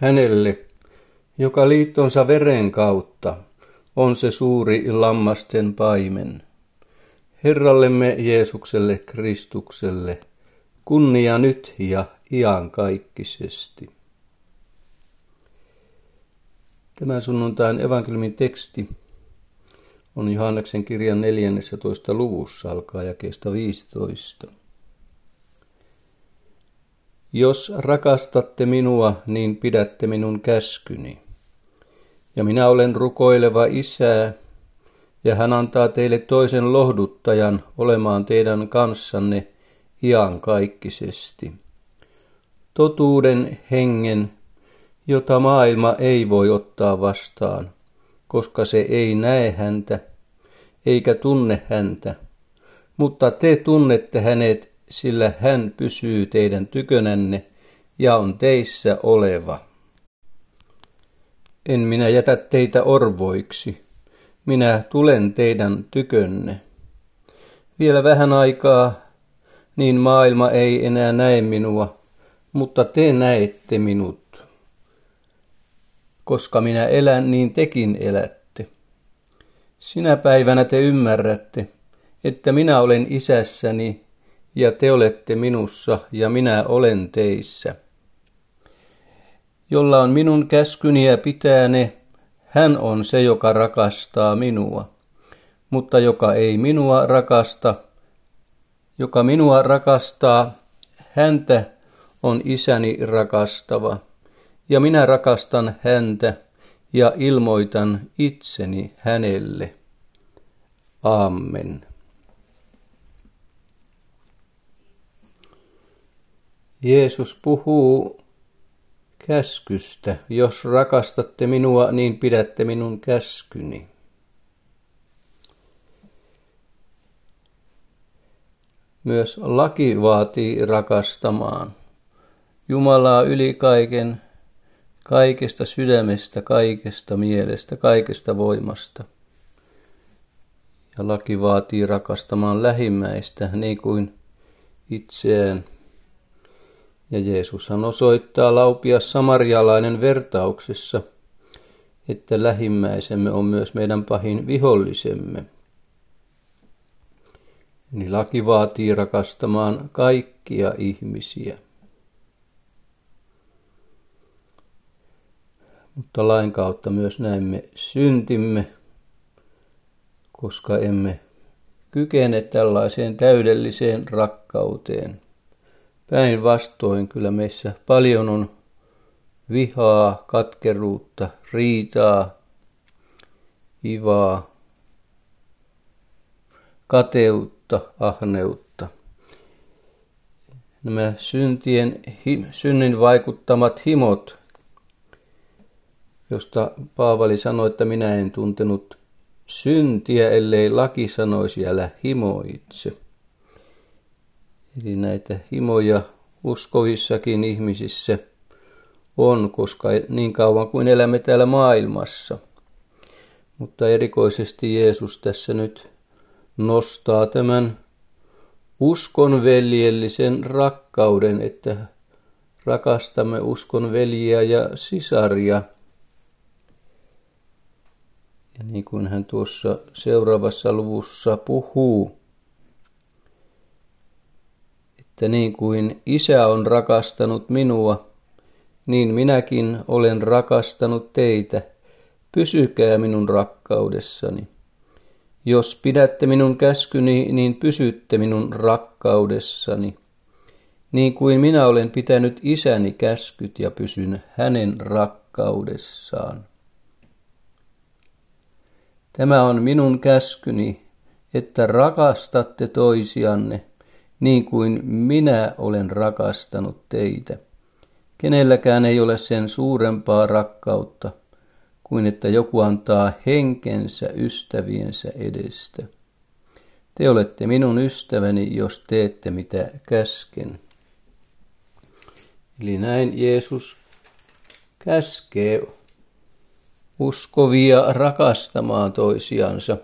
hänelle, joka liittonsa veren kautta on se suuri lammasten paimen. Herrallemme Jeesukselle Kristukselle, kunnia nyt ja iankaikkisesti. Tämän sunnuntain evankeliumin teksti on Johanneksen kirjan 14. luvussa, alkaa jakeesta 15. Jos rakastatte minua, niin pidätte minun käskyni. Ja minä olen rukoileva Isä, ja hän antaa teille toisen lohduttajan olemaan teidän kanssanne iankaikkisesti. Totuuden hengen, jota maailma ei voi ottaa vastaan, koska se ei näe häntä eikä tunne häntä, mutta te tunnette hänet, sillä hän pysyy teidän tykönänne ja on teissä oleva. En minä jätä teitä orvoiksi, minä tulen teidän tykönne. Vielä vähän aikaa, niin maailma ei enää näe minua, mutta te näette minut. Koska minä elän, niin tekin elätte. Sinä päivänä te ymmärrätte, että minä olen Isässäni ja te olette minussa ja minä olen teissä. Jolla on minun käskyni ja pitää ne, hän on se, joka rakastaa minua. Mutta joka minua rakastaa, häntä on Isäni rakastava. Ja minä rakastan häntä ja ilmoitan itseni hänelle. Amen. Jeesus puhuu käskystä. Jos rakastatte minua, niin pidätte minun käskyni. Myös laki vaatii rakastamaan Jumalaa yli kaiken, kaikesta sydämestä, kaikesta mielestä, kaikesta voimasta. Ja laki vaatii rakastamaan lähimmäistä niin kuin itseään. Ja Jeesushan osoittaa laupias samarialainen vertauksessa, että lähimmäisemme on myös meidän pahin vihollisemme. Eli laki vaatii rakastamaan kaikkia ihmisiä. Mutta lain kautta myös näemme syntimme, koska emme kykene tällaiseen täydelliseen rakkauteen. Päinvastoin kyllä meissä paljon on vihaa, katkeruutta, riitaa, ivaa, kateutta, ahneutta. Nämä synnin vaikuttamat himot, josta Paavali sanoi, että minä en tuntenut syntiä, ellei laki sanoisi, älä himoitse. Eli näitä himoja uskovissakin ihmisissä on, koska niin kauan kuin elämme täällä maailmassa. Mutta erikoisesti Jeesus tässä nyt nostaa tämän uskonveljellisen rakkauden, että rakastamme uskonveljiä ja sisaria. Ja niin kuin hän tuossa seuraavassa luvussa puhuu, että niin kuin Isä on rakastanut minua, niin minäkin olen rakastanut teitä. Pysykää minun rakkaudessani. Jos pidätte minun käskyni, niin pysytte minun rakkaudessani. Niin kuin minä olen pitänyt Isäni käskyt ja pysyn hänen rakkaudessaan. Tämä on minun käskyni, että rakastatte toisianne, niin kuin minä olen rakastanut teitä. Kenelläkään ei ole sen suurempaa rakkautta, kuin että joku antaa henkensä ystäviensä edestä. Te olette minun ystäväni, jos teette mitä käsken. Eli näin Jeesus käskee uskovia rakastamaan toisiansa.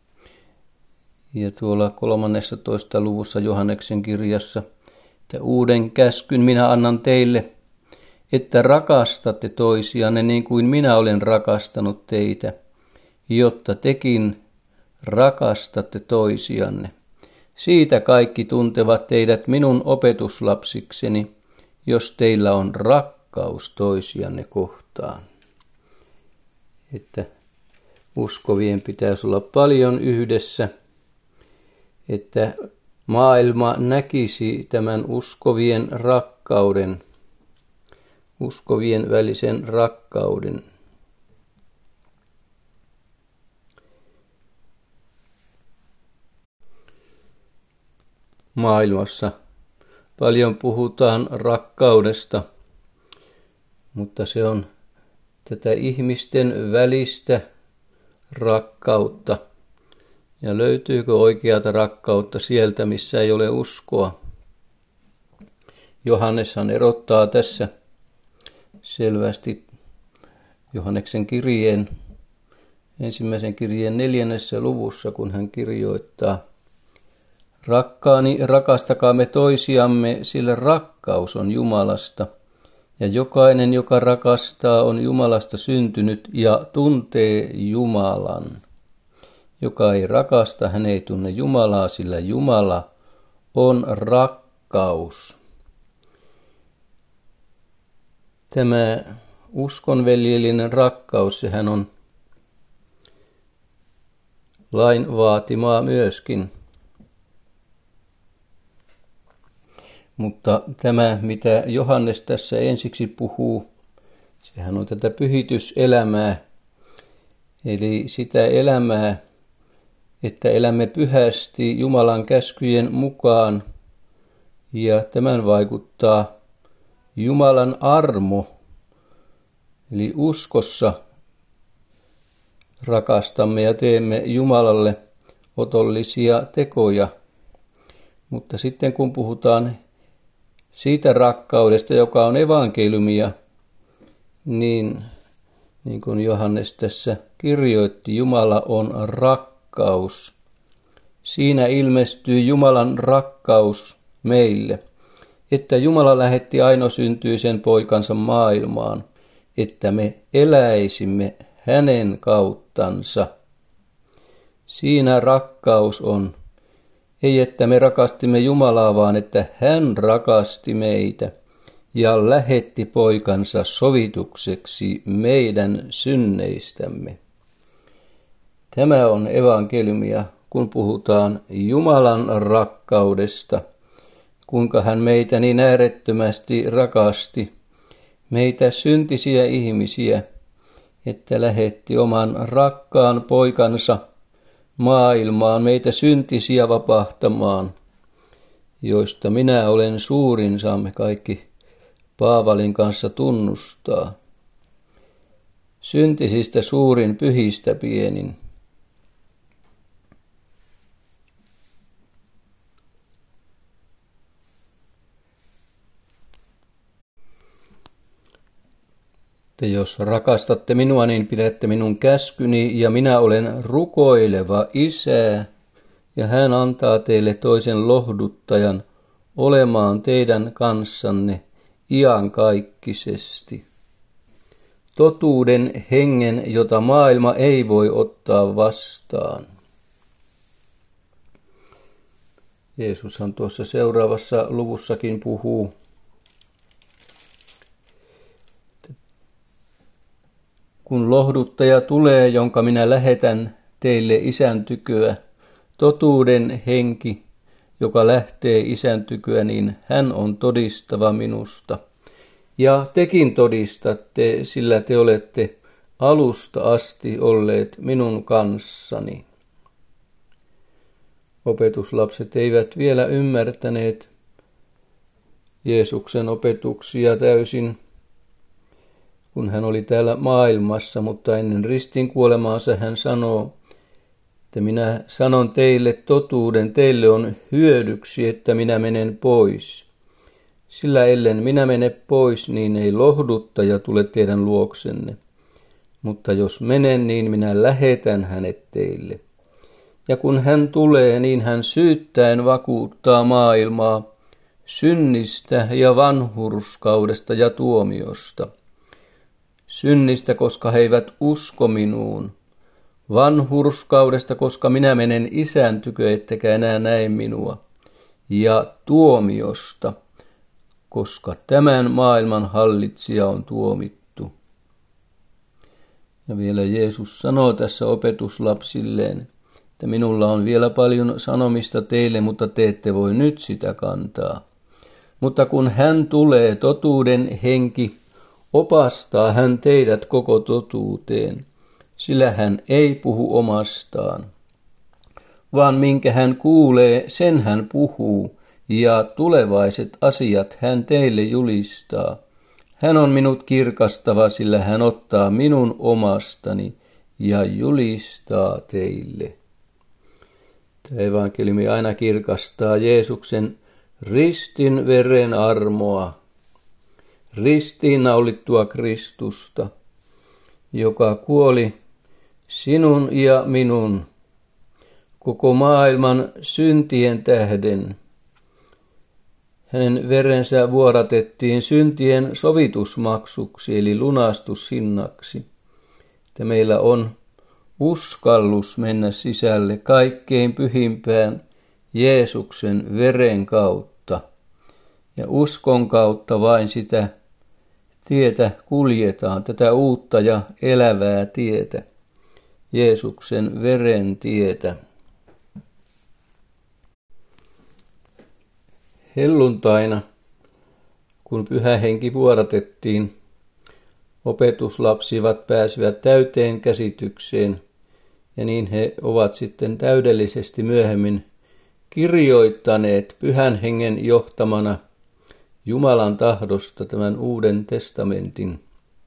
Ja tuolla 13. luvussa Johanneksen kirjassa, että uuden käskyn minä annan teille, että rakastatte toisianne niin kuin minä olen rakastanut teitä, jotta tekin rakastatte toisianne. Siitä kaikki tuntevat teidät minun opetuslapsikseni, jos teillä on rakkaus toisianne kohtaan. Että uskovien pitäisi olla paljon yhdessä, että maailma näkisi tämän uskovien rakkauden, uskovien välisen rakkauden. Maailmassa paljon puhutaan rakkaudesta, mutta se on tätä ihmisten välistä rakkautta. Ja löytyykö oikeata rakkautta sieltä, missä ei ole uskoa? Johanneshan erottaa tässä selvästi Johanneksen kirjeen, ensimmäisen kirjeen 4. luvussa, kun hän kirjoittaa: Rakkaani, rakastakaamme toisiamme, sillä rakkaus on Jumalasta, ja jokainen, joka rakastaa, on Jumalasta syntynyt ja tuntee Jumalan. Joka ei rakasta, hän ei tunne Jumalaa, sillä Jumala on rakkaus. Tämä uskonveljellinen rakkaus, sehän on lain vaatimaa myöskin. Mutta tämä, mitä Johannes tässä ensiksi puhuu, sehän on tätä pyhityselämää, eli sitä elämää, että elämme pyhästi Jumalan käskyjen mukaan, ja tämän vaikuttaa Jumalan armo, eli uskossa rakastamme ja teemme Jumalalle otollisia tekoja. Mutta sitten kun puhutaan siitä rakkaudesta, joka on evankeliumia, niin kuin Johannes tässä kirjoitti, Jumala on rakkaus. Siinä ilmestyy Jumalan rakkaus meille, että Jumala lähetti ainoasyntyisen poikansa maailmaan, että me eläisimme hänen kauttansa. Siinä rakkaus on. Ei, että me rakastimme Jumalaa, vaan että hän rakasti meitä ja lähetti poikansa sovitukseksi meidän synneistämme. Tämä on evankeliumia, kun puhutaan Jumalan rakkaudesta, kuinka hän meitä niin äärettömästi rakasti, meitä syntisiä ihmisiä, että lähetti oman rakkaan poikansa maailmaan meitä syntisiä vapahtamaan, joista minä olen suurin, saamme kaikki Paavalin kanssa tunnustaa. Syntisistä suurin, pyhistä pienin. Te jos rakastatte minua, niin pidätte minun käskyni, ja minä olen rukoileva Isä, ja hän antaa teille toisen lohduttajan olemaan teidän kanssanne iankaikkisesti. Totuuden hengen, jota maailma ei voi ottaa vastaan. Jeesushan tuossa seuraavassa luvussakin puhuu. Kun lohduttaja tulee, jonka minä lähetän teille Isän tyköä, totuuden henki, joka lähtee Isän tyköä, niin hän on todistava minusta. Ja tekin todistatte, sillä te olette alusta asti olleet minun kanssani. Opetuslapset eivät vielä ymmärtäneet Jeesuksen opetuksia täysin, kun hän oli täällä maailmassa, mutta ennen ristin kuolemaansa hän sanoo, että minä sanon teille totuuden, teille on hyödyksi, että minä menen pois. Sillä ellen minä mene pois, niin ei lohduttaja tule teidän luoksenne. Mutta jos menen, niin minä lähetän hänet teille. Ja kun hän tulee, niin hän syyttäen vakuuttaa maailmaa synnistä ja vanhurskaudesta ja tuomiosta. Synnistä, koska he eivät usko minuun. Vanhurskaudesta, koska minä menen Isän tykö, ettekä enää näe minua. Ja tuomiosta, koska tämän maailman hallitsija on tuomittu. Ja vielä Jeesus sanoo tässä opetuslapsilleen, että minulla on vielä paljon sanomista teille, mutta te ette voi nyt sitä kantaa. Mutta kun hän tulee, totuuden henki, opastaa hän teidät koko totuuteen, sillä hän ei puhu omastaan, vaan minkä hän kuulee, sen hän puhuu, ja tulevaiset asiat hän teille julistaa. Hän on minut kirkastava, sillä hän ottaa minun omastani ja julistaa teille. Tämä evankeliumi aina kirkastaa Jeesuksen ristin veren armoa, ristiinnaulittua Kristusta, joka kuoli sinun ja minun, koko maailman syntien tähden. Hänen verensä vuodatettiin syntien sovitusmaksuksi eli lunastushinnaksi, että meillä on uskallus mennä sisälle kaikkein pyhimpään Jeesuksen veren kautta. Ja uskon kautta vain sitä tietä kuljetaan, tätä uutta ja elävää tietä, Jeesuksen veren tietä. Helluntaina, kun Pyhä Henki vuodatettiin, opetuslapsivat pääsivät täyteen käsitykseen, ja niin he ovat sitten täydellisesti myöhemmin kirjoittaneet Pyhän Hengen johtamana Jumalan tahdosta tämän Uuden testamentin.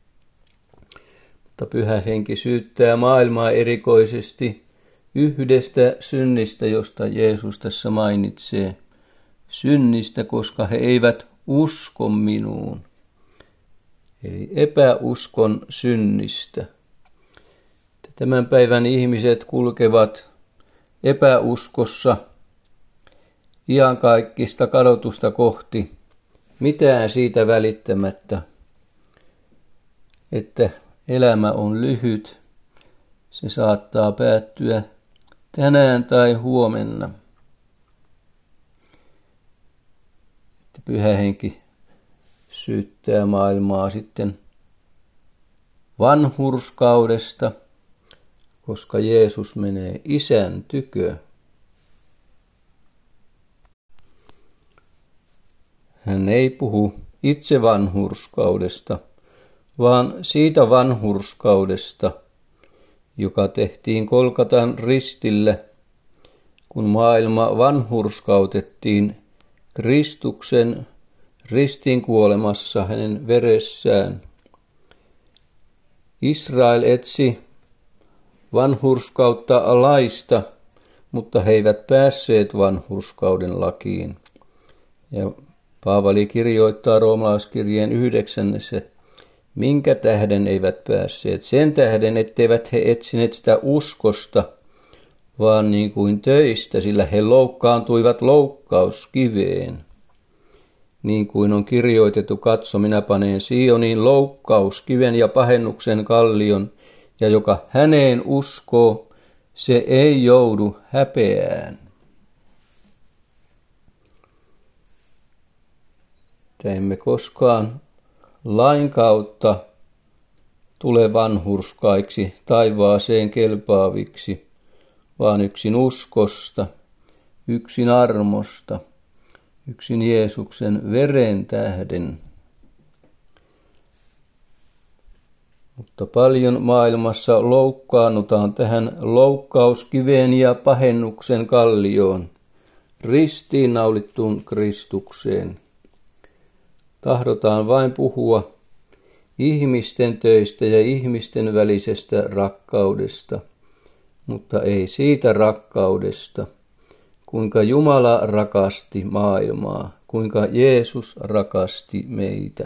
Mutta Pyhä Henki syyttää maailmaa erikoisesti yhdestä synnistä, josta Jeesus tässä mainitsee. Synnistä, koska he eivät usko minuun. Eli epäuskon synnistä. Tämän päivän ihmiset kulkevat epäuskossa iankaikkista kadotusta kohti, mitään siitä välittämättä, että elämä on lyhyt, se saattaa päättyä tänään tai huomenna. Pyhä Henki syyttää maailmaa sitten vanhurskaudesta, koska Jeesus menee Isän tykö. Hän ei puhu itse vanhurskaudesta, vaan siitä vanhurskaudesta, joka tehtiin Golgatan ristillä, kun maailma vanhurskautettiin Kristuksen ristiinkuolemassa hänen veressään. Israel etsi vanhurskautta laista, mutta he eivät päässeet vanhurskauden lakiin. Ja Paavali kirjoittaa roomalaiskirjeen 9. minkä tähden eivät päässeet. Sen tähden, etteivät he etsineet sitä uskosta, vaan niin kuin töistä, sillä he loukkaantuivat loukkauskiveen. Niin kuin on kirjoitettu, katso, minä paneen Sioniin loukkauskiven ja pahennuksen kallion, ja joka häneen uskoo, se ei joudu häpeään. Emme koskaan lain kautta tule vanhurskaiksi taivaaseen kelpaaviksi, vaan yksin uskosta, yksin armosta, yksin Jeesuksen veren tähden. Mutta paljon maailmassa loukkaannutaan tähän loukkauskiveen ja pahennuksen kallioon, ristiinnaulittuun Kristukseen. Tahdotaan vain puhua ihmisten töistä ja ihmisten välisestä rakkaudesta, mutta ei siitä rakkaudesta, kuinka Jumala rakasti maailmaa, kuinka Jeesus rakasti meitä.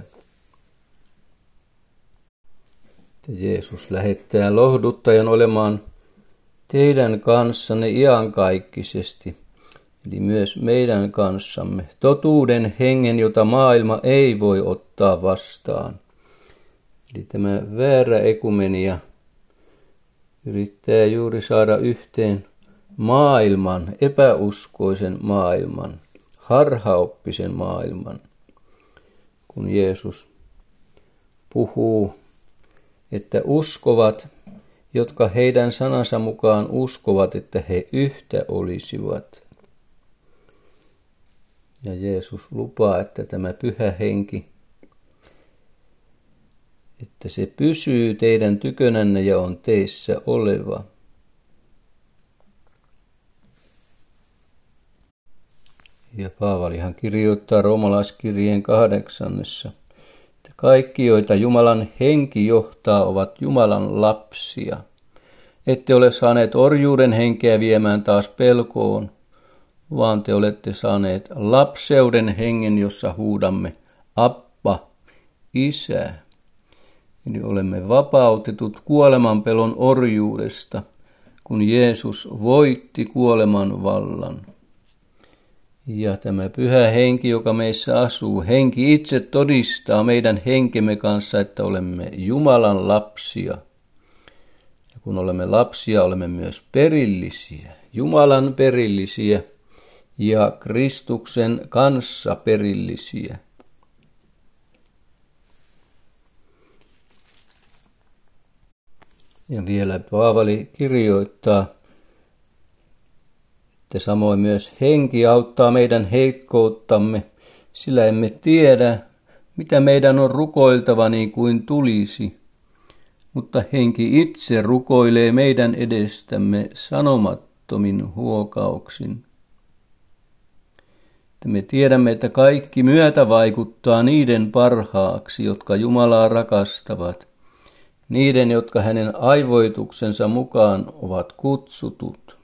Jeesus lähettää lohduttajan olemaan teidän kanssanne iankaikkisesti eli myös meidän kanssamme, totuuden hengen, jota maailma ei voi ottaa vastaan. Eli tämä väärä ekumenia yrittää juuri saada yhteen maailman, epäuskoisen maailman, harhaoppisen maailman, kun Jeesus puhuu, että uskovat, jotka heidän sanansa mukaan uskovat, että he yhtä olisivat. Ja Jeesus lupaa, että tämä Pyhä Henki, että se pysyy teidän tykönänne ja on teissä oleva. Ja Paavalihan kirjoittaa roomalaiskirjeen 8, että kaikki, joita Jumalan henki johtaa, ovat Jumalan lapsia. Ette ole saaneet orjuuden henkeä viemään taas pelkoon, vaan te olette saaneet lapseuden hengen, jossa huudamme Abba, Isä. Eli olemme vapautetut kuolemanpelon orjuudesta, kun Jeesus voitti kuoleman vallan. Ja tämä Pyhä Henki, joka meissä asuu, henki itse todistaa meidän henkemme kanssa, että olemme Jumalan lapsia. Ja kun olemme lapsia, olemme myös perillisiä, Jumalan perillisiä ja Kristuksen kanssa perillisiä. Ja vielä Paavali kirjoittaa, että samoin myös henki auttaa meidän heikkouttamme, sillä emme tiedä, mitä meidän on rukoiltava niin kuin tulisi. Mutta henki itse rukoilee meidän edestämme sanomattomin huokauksin. Että me tiedämme, että kaikki myötä vaikuttaa niiden parhaaksi, jotka Jumalaa rakastavat, niiden, jotka hänen aivoituksensa mukaan ovat kutsutut.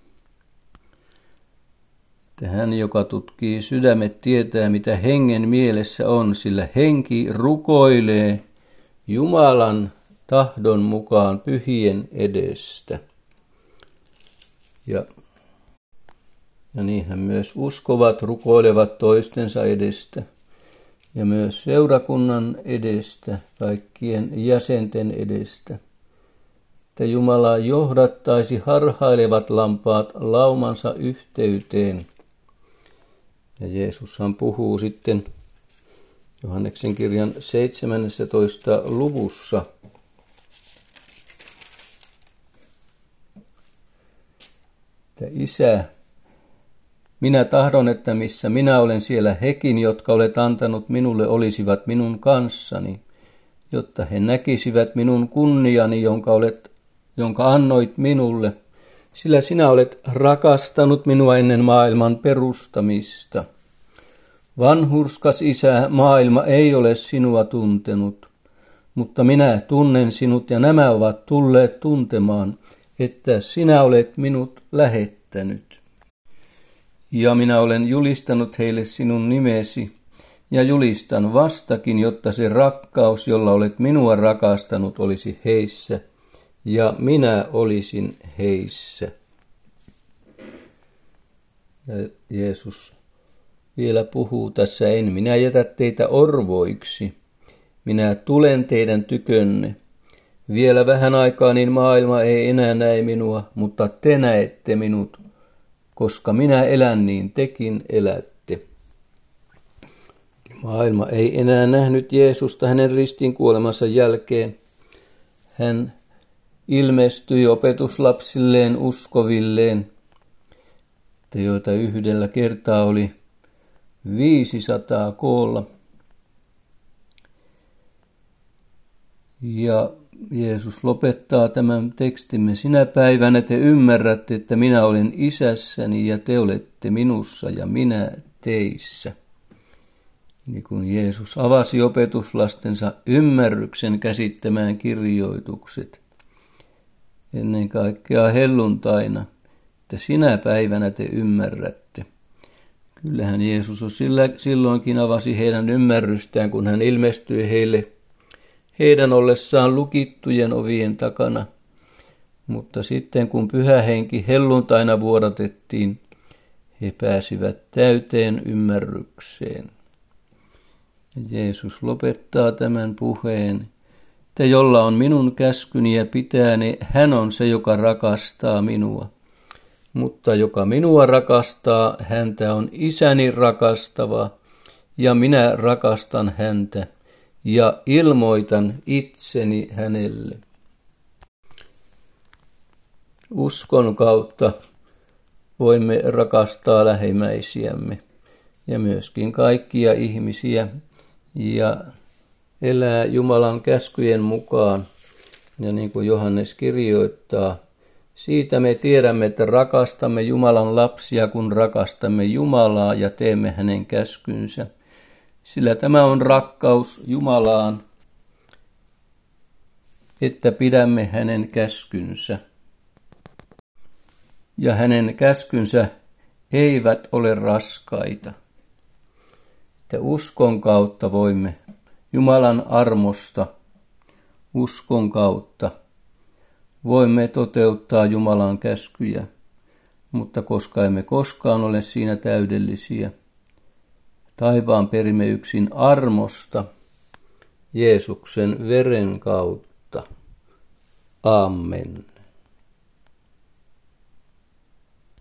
Että hän, joka tutkii sydämet, tietää, mitä hengen mielessä on, sillä henki rukoilee Jumalan tahdon mukaan pyhien edestä. Ja niinhän myös uskovat rukoilevat toistensa edestä ja myös seurakunnan edestä, kaikkien jäsenten edestä, että Jumala johdattaisi harhailevat lampaat laumansa yhteyteen. Ja Jeesushan puhuu sitten Johanneksen kirjan 17. luvussa. Että Isä, minä tahdon, että missä minä olen, siellä hekin, jotka olet antanut minulle, olisivat minun kanssani, jotta he näkisivät minun kunniani, jonka annoit minulle, sillä sinä olet rakastanut minua ennen maailman perustamista. Vanhurskas Isä, maailma ei ole sinua tuntenut, mutta minä tunnen sinut ja nämä ovat tulleet tuntemaan, että sinä olet minut lähettänyt. Ja minä olen julistanut heille sinun nimesi ja julistan vastakin, jotta se rakkaus, jolla olet minua rakastanut, olisi heissä ja minä olisin heissä. Ja Jeesus vielä puhuu tässä, en minä jätä teitä orvoiksi, minä tulen teidän tykönne. Vielä vähän aikaa, niin maailma ei enää näe minua, mutta te näette minut, koska minä elän, niin tekin elätte. Maailma ei enää nähnyt Jeesusta hänen ristiin kuolemansa jälkeen. Hän ilmestyi opetuslapsilleen uskovilleen, joita yhdellä kertaa oli 500 koolla. Ja Jeesus lopettaa tämän tekstimme. Sinä päivänä te ymmärrätte, että minä olen Isässäni ja te olette minussa ja minä teissä. Niin kun Jeesus avasi opetuslastensa ymmärryksen käsittämään kirjoitukset, ennen kaikkea helluntaina, että sinä päivänä te ymmärrätte. Kyllähän Jeesus silloinkin avasi heidän ymmärrystään, kun hän ilmestyi heille heidän ollessaan lukittujen ovien takana. Mutta sitten kun Pyhä Henki helluntaina vuodatettiin, he pääsivät täyteen ymmärrykseen. Ja Jeesus lopettaa tämän puheen, että jolla on minun käskyni ja pitää ne, hän on se, joka rakastaa minua. Mutta joka minua rakastaa, häntä on isäni rakastava, ja minä rakastan häntä, ja ilmoitan itseni hänelle. Uskon kautta voimme rakastaa lähimmäisiämme ja myöskin kaikkia ihmisiä ja elää Jumalan käskyjen mukaan. Ja niin kuin Johannes kirjoittaa, siitä me tiedämme, että rakastamme Jumalan lapsia, kun rakastamme Jumalaa ja teemme hänen käskynsä. Sillä tämä on rakkaus Jumalaan, että pidämme hänen käskynsä. Ja hänen käskynsä eivät ole raskaita. Että uskon kautta voimme Jumalan armosta, uskon kautta voimme toteuttaa Jumalan käskyjä, mutta koska emme koskaan ole siinä täydellisiä, taivaan perimme yksin armosta Jeesuksen veren kautta. Amen.